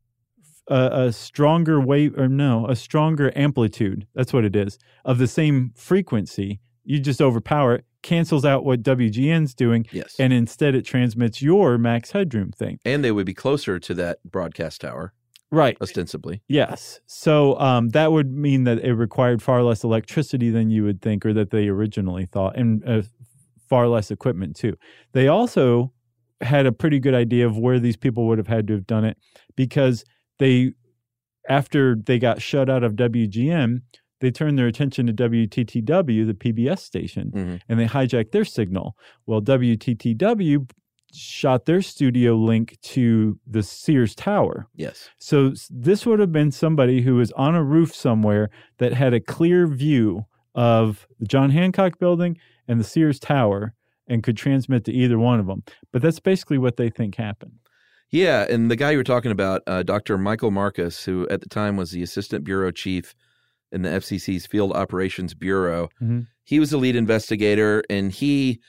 a, a stronger wave or no, a stronger amplitude. That's what it is of the same frequency. You just overpower it, cancels out what W G N's doing, yes, and instead it transmits your max headroom thing. and they would be closer to that broadcast tower, Right. ostensibly. Yes. So um, that would mean that it required far less electricity than you would think or that they originally thought, and uh, far less equipment too. They also had a pretty good idea of where these people would have had to have done it because they, after they got shut out of W G N, they turned their attention to W T T W, the P B S station, Mhm. and they hijacked their signal. Well, W T T W shot their studio link to the Sears Tower. Yes, So s- this would have been somebody who was on a roof somewhere that had a clear view of the John Hancock building and the Sears Tower and could transmit to either one of them. But that's basically what they think happened. yeah. And the guy you were talking about, uh, Doctor Michael Marcus, who at the time was the assistant bureau chief in the F C C's Field Operations Bureau, Mhm. he was the lead investigator, and he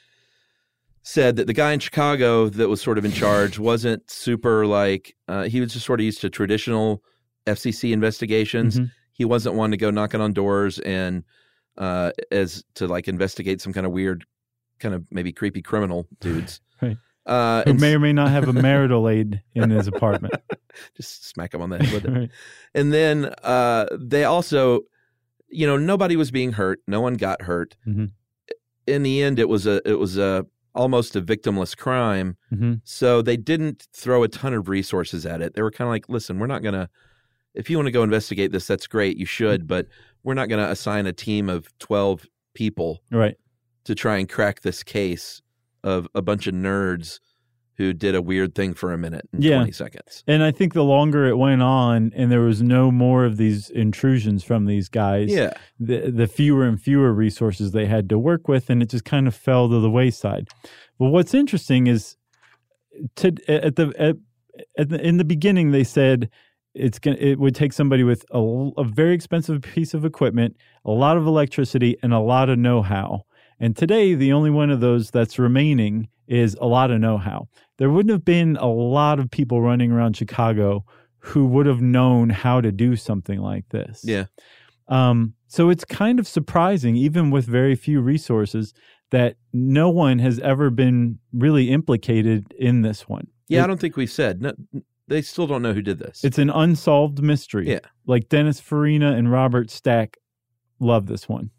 said that the guy in Chicago that was sort of in charge wasn't super like uh, he was just sort of used to traditional F C C investigations. Mhm. He wasn't one to go knocking on doors and uh, as to like investigate some kind of weird, kind of maybe creepy criminal dudes. Right. Uh, Who and may or may not have a marital aid in his apartment. just smack him on the head with it. Right. And then uh, they also, you know, nobody was being hurt. No one got hurt. Mhm. In the end, it was a it was a almost a victimless crime. Mhm. So they didn't throw a ton of resources at it. They were kind of like, listen, we're not going to, if you want to go investigate this, that's great. You should, but we're not going to assign a team of twelve people Right. to try and crack this case of a bunch of nerds who did a weird thing for a minute in Yeah. twenty seconds. And I think the longer it went on and there was no more of these intrusions from these guys, Yeah. the, the fewer and fewer resources they had to work with, and it just kind of fell to the wayside. But what's interesting is to, at the, at, at the in the beginning they said it's gonna, it would take somebody with a, a very expensive piece of equipment, a lot of electricity, and a lot of know-how. And today, the only one of those that's remaining is a lot of know-how. There wouldn't have been a lot of people running around Chicago who would have known how to do something like this. Yeah. Um, so it's kind of surprising, even with very few resources, that no one has ever been really implicated in this one. Yeah, It- I don't think we've said. No, they still don't know who did this. It's an unsolved mystery. Yeah. Like Dennis Farina and Robert Stack love this one.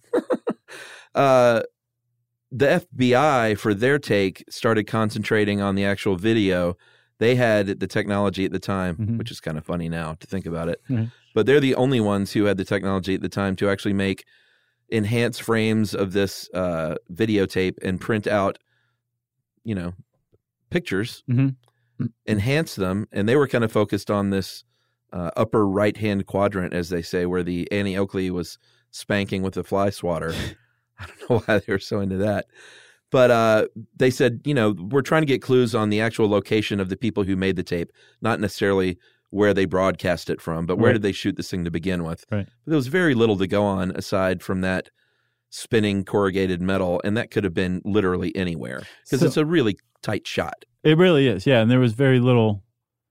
uh, the F B I, for their take, started concentrating on the actual video. They had the technology at the time, mm-hmm. which is kind of funny now to think about it. Mm-hmm. But they're the only ones who had the technology at the time to actually make enhanced frames of this uh, videotape and print out, you know, pictures, mm-hmm. enhance them. And they were kind of focused on this uh, upper right-hand quadrant, as they say, where the Annie Oakley was spanking with the fly swatter. I don't know why they were so into that. But uh, they said, you know, we're trying to get clues on the actual location of the people who made the tape, not necessarily where they broadcast it from, but where right. did they shoot this thing to begin with? Right. But there was very little to go on aside from that spinning corrugated metal, and that could have been literally anywhere because so, it's a really tight shot. It really is, yeah, and there was very little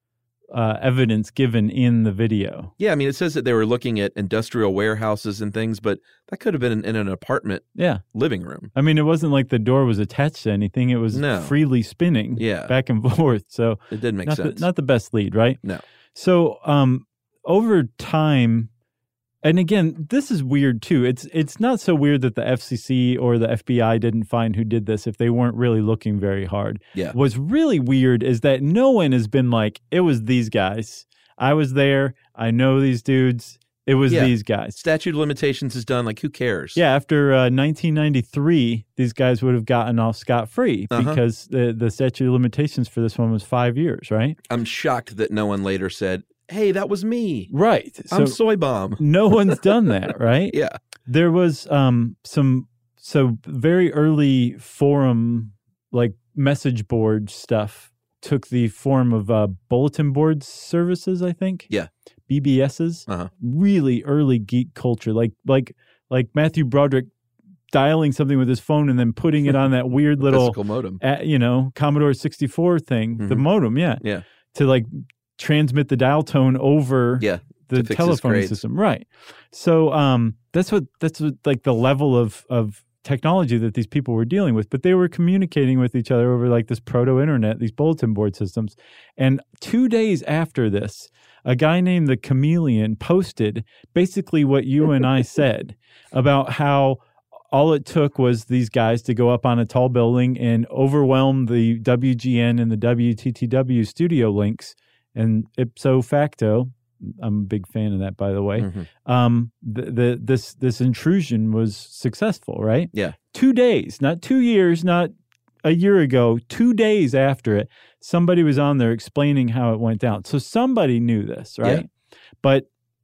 uh, evidence given in the video. Yeah, I mean, it says that they were looking at industrial warehouses and things, but that could have been in, in an apartment yeah. living room. I mean, it wasn't like the door was attached to anything. It was no. freely spinning yeah. back and forth. So it didn't make not sense. The, not the best lead, right? No. So um, over time, and again, this is weird too. It's it's not so weird that the F C C or the F B I didn't find who did this if they weren't really looking very hard. Yeah. What's really weird is that no one has been like, it was these guys. I was there. I know these dudes. It was yeah. these guys. Statute of limitations is done. Like, who cares? Yeah, after uh, nineteen ninety-three, these guys would have gotten off scot-free uh-huh. because the, the statute of limitations for this one was five years, right? I'm shocked that no one later said, hey, that was me. Right. I'm so Soy Bomb. No one's done that, right? Yeah. There was um, some, so very early forum, like message board stuff took the form of uh, bulletin board services, I think. Yeah. B B Ss. Uh-huh. Really early geek culture. Like like like Matthew Broderick dialing something with his phone and then putting it on that weird little physical modem. Uh, you know, Commodore sixty-four thing. Mm-hmm. The modem, yeah. Yeah. To like transmit the dial tone over yeah, the telephone system. Right. So um that's what that's what, like the level of of technology that these people were dealing with, but they were communicating with each other over like this proto-internet, these bulletin board systems. And two days after this, a guy named the Chameleon posted basically what you and I said about how all it took was these guys to go up on a tall building and overwhelm the W G N and the W T T W studio links, and ipso facto, I'm a big fan of that, by the way. Mm-hmm. Um, the, the this this intrusion was successful, right? Yeah. Two days, not two years, not a year ago. Two days after it, somebody was on there explaining how it went down. So somebody knew this, right? Yeah. But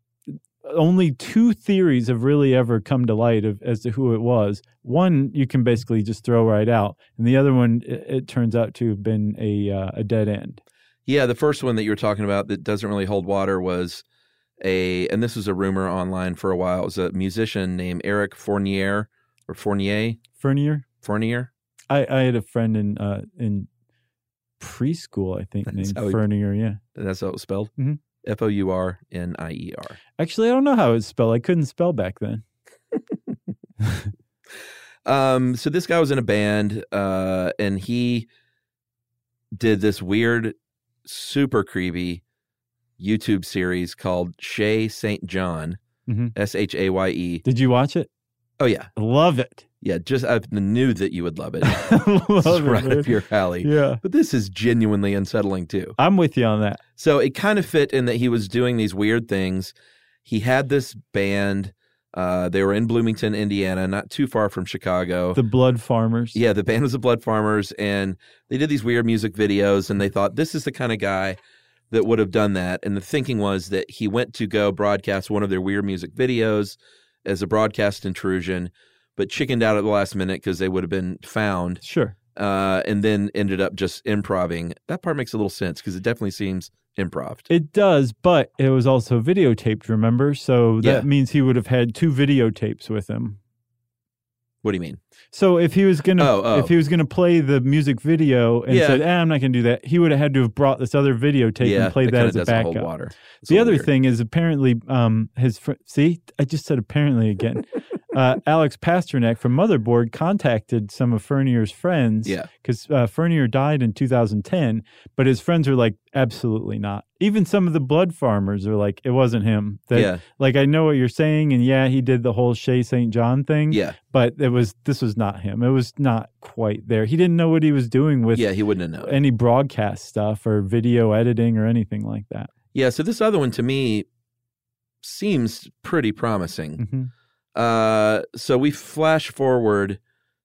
only two theories have really ever come to light of as to who it was. One you can basically just throw right out, and the other one it, it turns out to have been a uh, a dead end. Yeah, the first one that you were talking about that doesn't really hold water was a, and this was a rumor online for a while, it was a musician named Eric Fournier, or Fournier? Fournier? Fournier? I, I had a friend in uh, in preschool, I think, that's named Fournier, yeah. That's how it was spelled? Mm-hmm. F O U R N I E R. Actually, I don't know how it was spelled. I couldn't spell back then. um, so this guy was in a band, uh, and he did this weird, super creepy YouTube series called Shay Saint John, mm-hmm. S H A Y E. Did you watch it? Oh, yeah. Love it. Yeah, just I knew that you would love it. love this is it, right man. up your alley. Yeah. But this is genuinely unsettling, too. I'm with you on that. So it kind of fit in that he was doing these weird things. He had this band. Uh, they were in Bloomington, Indiana, not too far from Chicago. The Blood Farmers. Yeah, the band was the Blood Farmers, and they did these weird music videos, and they thought, this is the kind of guy that would have done that. And the thinking was that he went to go broadcast one of their weird music videos as a broadcast intrusion, but chickened out at the last minute because they would have been found. Sure. Uh, and then ended up just improvising. That part makes a little sense because it definitely seems improv. It does, but it was also videotaped, remember? So that yeah. means he would have had two videotapes with him. What do you mean? So if he was gonna oh, oh. if he was gonna play the music video and yeah. said, eh, I'm not gonna do that, he would have had to have brought this other videotape yeah, and played that as a backup. Hold water. The other weird. thing is apparently um, his fr- see, I just said apparently again. uh, Alex Pasternak from Motherboard contacted some of Furnier's friends. Yeah. Because uh, Furnier died in two thousand ten, but his friends are like, absolutely not. Even some of the blood farmers are like, it wasn't him. That, Yeah. Like, I know what you're saying, and yeah, he did the whole Shea Saint John thing. Yeah. But it was this was not him. It was not quite there. He didn't know what he was doing with Yeah, he wouldn't have known. any broadcast stuff or video editing or anything like that. Yeah, so this other one to me seems pretty promising. Mm-hmm. Uh, so we flash forward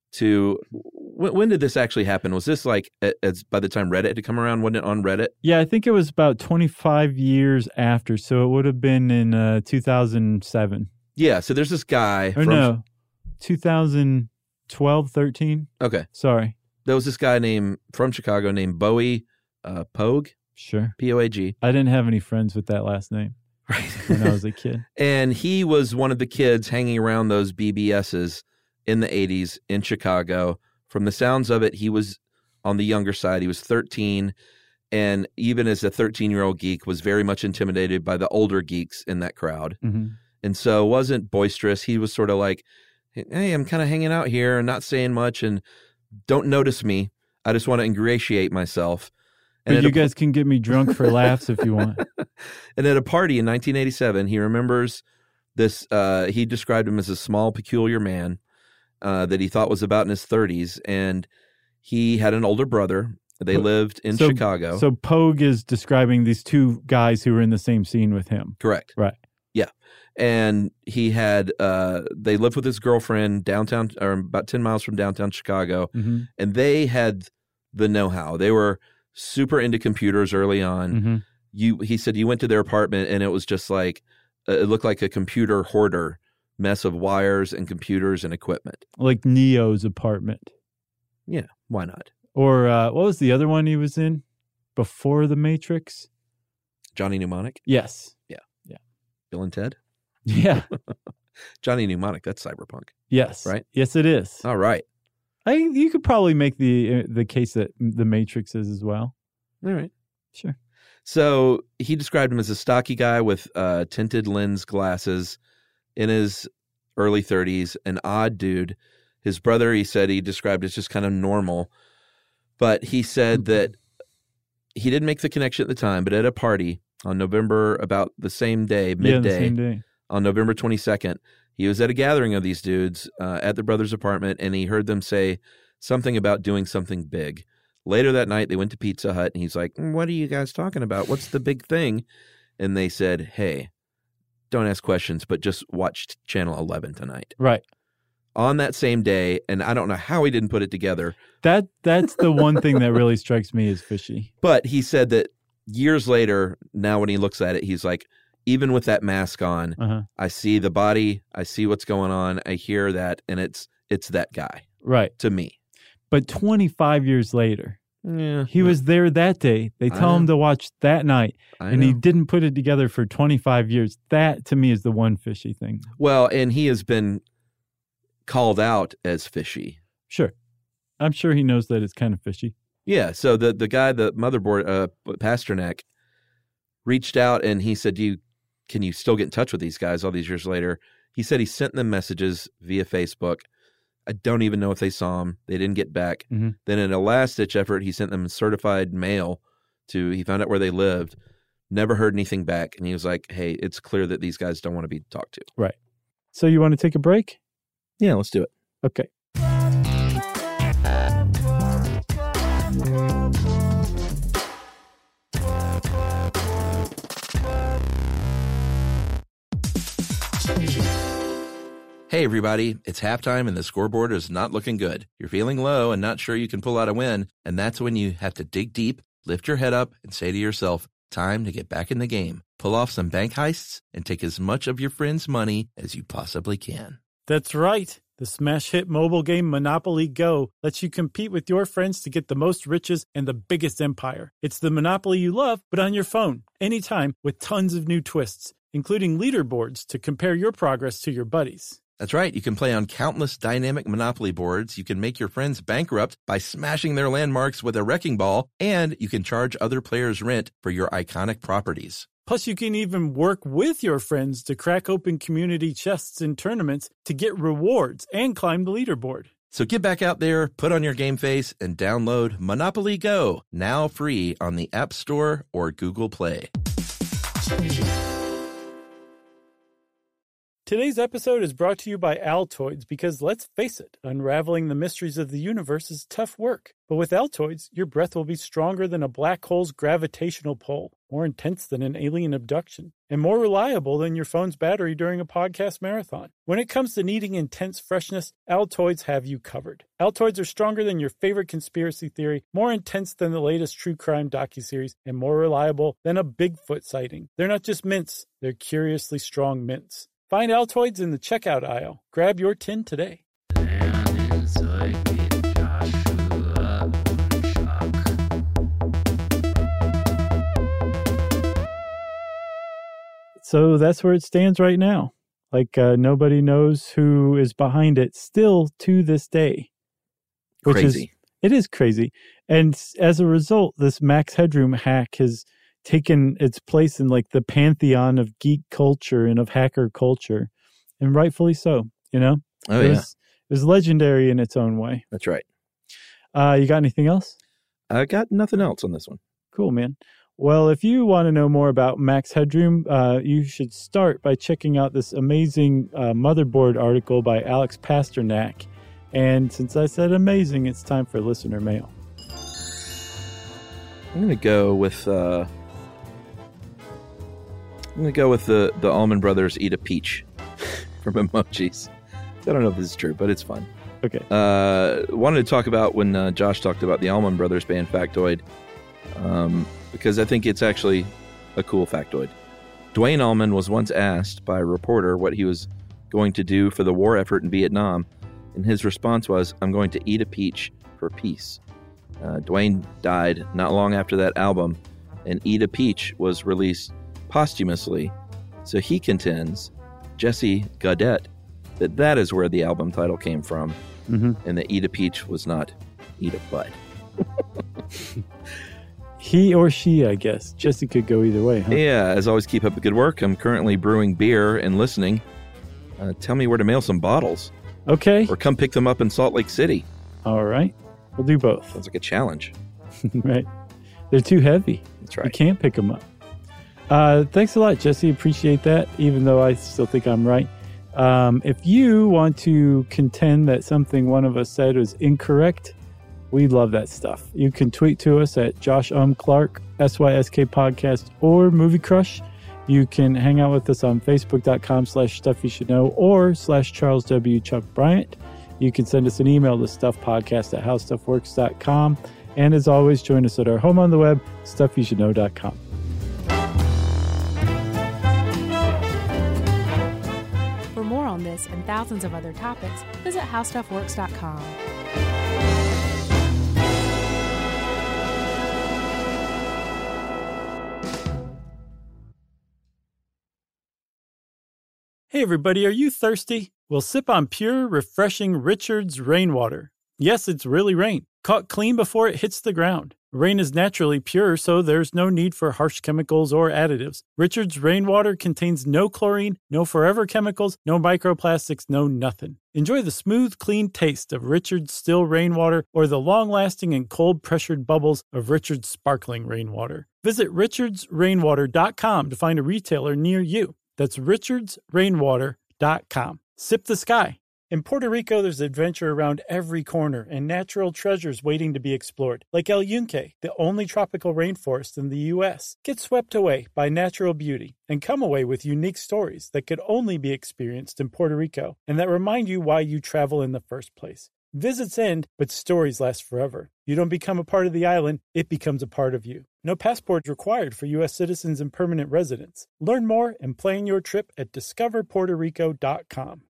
to when, when did this actually happen? Was this like as by the time Reddit had come around? Wasn't it on Reddit? Yeah, I think it was about twenty-five years after. So it would have been in uh, two thousand seven. Yeah, so there's this guy. Or from, no, two thousand twelve, thirteen. Okay. Sorry. There was this guy named from Chicago named Bowie uh, Pogue, Sure. P O A G. I didn't have any friends with that last name Right. when I was a kid. And he was one of the kids hanging around those B B S's in the eighties in Chicago. From the sounds of it, he was on the younger side. He was thirteen, and even as a thirteen-year-old geek, was very much intimidated by the older geeks in that crowd. Mm-hmm. And so wasn't boisterous. He was sort of like, hey, I'm kind of hanging out here and not saying much, and don't notice me. I just want to ingratiate myself. And But you a, guys can get me drunk for laughs if you want. And at a party in nineteen eighty-seven, he remembers this. Uh, he described him as a small, peculiar man uh, that he thought was about in his thirties. And he had an older brother. They lived in So- Chicago. So Pogue is describing these two guys who were in the same scene with him. Correct. Right. Yeah. And he had, uh, they lived with his girlfriend downtown, or about ten miles from downtown Chicago. Mm-hmm. And they had the know-how. They were super into computers early on. Mm-hmm. You, he said you went to their apartment and it was just like, uh, it looked like a computer hoarder mess of wires and computers and equipment. Like Neo's apartment. Yeah. Why not? Or uh, what was the other one he was in before The Matrix? Johnny Mnemonic, Yes. Bill and Ted. Yeah. Johnny Mnemonic, that's cyberpunk. Yes. Right? Yes, it is. All right. I you could probably make the uh, the case that The Matrix is as well. All right. Sure. So he described him as a stocky guy with uh, tinted lens glasses in his early thirties, an odd dude. His brother, he said, he described as just kind of normal. But he said that he didn't make the connection at the time, but at a party on November, about the same day, midday, Yeah, the same day. on November twenty-second, he was at a gathering of these dudes uh, at the brother's apartment, and he heard them say something about doing something big. Later that night, they went to Pizza Hut, and he's like, what are you guys talking about? What's the big thing? And they said, hey, don't ask questions, but just watch Channel eleven tonight. Right. On that same day, and I don't know how he didn't put it together, That that's the one thing that really strikes me as fishy. but he said that years later, now when he looks at it, he's like, even with that mask on, Uh-huh. I see the body, I see what's going on, I hear that, and it's it's that guy Right. to me. But twenty-five years later, Yeah, he was there that day. They I tell him know. to watch that night, I and know. he didn't put it together for twenty-five years. That, to me, is the one fishy thing. Well, and he has been called out as fishy. Sure. I'm sure he knows that it's kind of fishy. Yeah, so the the guy, the motherboard, uh, Pasternak, reached out and he said, "Do you can you still get in touch with these guys all these years later?" He said he sent them messages via Facebook. I don't even know if they saw him. They didn't get back. Mhm. Then in a last-ditch effort, he sent them certified mail to, he found out where they lived, never heard anything back. And he was like, hey, it's clear that these guys don't want to be talked to. Right. So you want to take a break? Yeah, let's do it. Okay. Hey, everybody, it's halftime and the scoreboard is not looking good. You're feeling low and not sure you can pull out a win, and that's when you have to dig deep, lift your head up, and say to yourself, time to get back in the game. Pull off some bank heists and take as much of your friends' money as you possibly can. That's right. The smash hit mobile game Monopoly Go lets you compete with your friends to get the most riches and the biggest empire. It's the Monopoly you love, but on your phone, anytime, with tons of new twists, including leaderboards to compare your progress to your buddies. That's right. You can play on countless dynamic Monopoly boards. You can make your friends bankrupt by smashing their landmarks with a wrecking ball, and you can charge other players rent for your iconic properties. Plus, you can even work with your friends to crack open community chests in tournaments to get rewards and climb the leaderboard. So get back out there, put on your game face, and download Monopoly Go, now free on the App Store or Google Play. Today's episode is brought to you by Altoids because, let's face it, unraveling the mysteries of the universe is tough work. But with Altoids, your breath will be stronger than a black hole's gravitational pull, more intense than an alien abduction, and more reliable than your phone's battery during a podcast marathon. When it comes to needing intense freshness, Altoids have you covered. Altoids are stronger than your favorite conspiracy theory, more intense than the latest true crime docuseries, and more reliable than a Bigfoot sighting. They're not just mints, they're curiously strong mints. Find Altoids in the checkout aisle. Grab your tin today. So that's where it stands right now. Like uh, nobody knows who is behind it still to this day. Which Crazy. Is, it is crazy. And as a result, this Max Headroom hack has taken its place in like the pantheon of geek culture and of hacker culture, and rightfully so. You know, Oh, it yeah. was, it was legendary in its own way. That's right. Uh, you got anything else? I got nothing else on this one. Cool, man. Well, if you want to know more about Max Headroom, uh, you should start by checking out this amazing uh, motherboard article by Alex Pasternak. And since I said amazing, it's time for listener mail. I'm going to go with... Uh, I'm going to go with the, the Allman Brothers Eat a Peach from Emojis. I don't know if this is true, but it's fun. Okay. Uh, wanted to talk about when uh, Josh talked about the Allman Brothers Band factoid, um, because I think it's actually a cool factoid. Duane Allman was once asked by a reporter what he was going to do for the war effort in Vietnam, and his response was, "I'm going to eat a peach for peace." Uh, Duane died not long after that album, and Eat a Peach was released posthumously, so he contends, Jesse Gaudette, that that is where the album title came from, Mm-hmm. and that Eat a Peach was not Eat a Bud. He or she, I guess. Jesse could go either way, huh? Yeah, as always, keep up the good work. I'm currently brewing beer and listening. Uh, tell me where to mail some bottles, Okay. or come pick them up in Salt Lake City. All right. We'll do both. Sounds like a challenge. Right. They're too heavy. That's You right. can't pick them up. Uh, thanks a lot, Jesse. Appreciate that, even though I still think I'm right. Um, if you want to contend that something one of us said was incorrect, we love that stuff. You can tweet to us at Josh Um Clark, S Y S K Podcast, or Movie Crush. You can hang out with us on Facebook.com slash Stuff You Should Know or slash Charles W. Chuck Bryant. You can send us an email to stuffpodcast at howstuffworks dot com. And as always, join us at our home on the web, stuff you should know dot com. For more on this and thousands of other topics, visit how stuff works dot com. Hey everybody, are you thirsty? Well, sip on pure, refreshing Richard's Rainwater. Yes, it's really rain, caught clean before it hits the ground. Rain is naturally pure, so there's no need for harsh chemicals or additives. Richard's Rainwater contains no chlorine, no forever chemicals, no microplastics, no nothing. Enjoy the smooth, clean taste of Richard's Still Rainwater or the long-lasting and cold-pressured bubbles of Richard's Sparkling Rainwater. Visit richards rainwater dot com to find a retailer near you. That's richards rainwater dot com. Sip the sky. In Puerto Rico, there's adventure around every corner and natural treasures waiting to be explored, like El Yunque, the only tropical rainforest in the U S. Get swept away by natural beauty and come away with unique stories that could only be experienced in Puerto Rico and that remind you why you travel in the first place. Visits end, but stories last forever. You don't become a part of the island, it becomes a part of you. No passport required for U S citizens and permanent residents. Learn more and plan your trip at discover puerto rico dot com.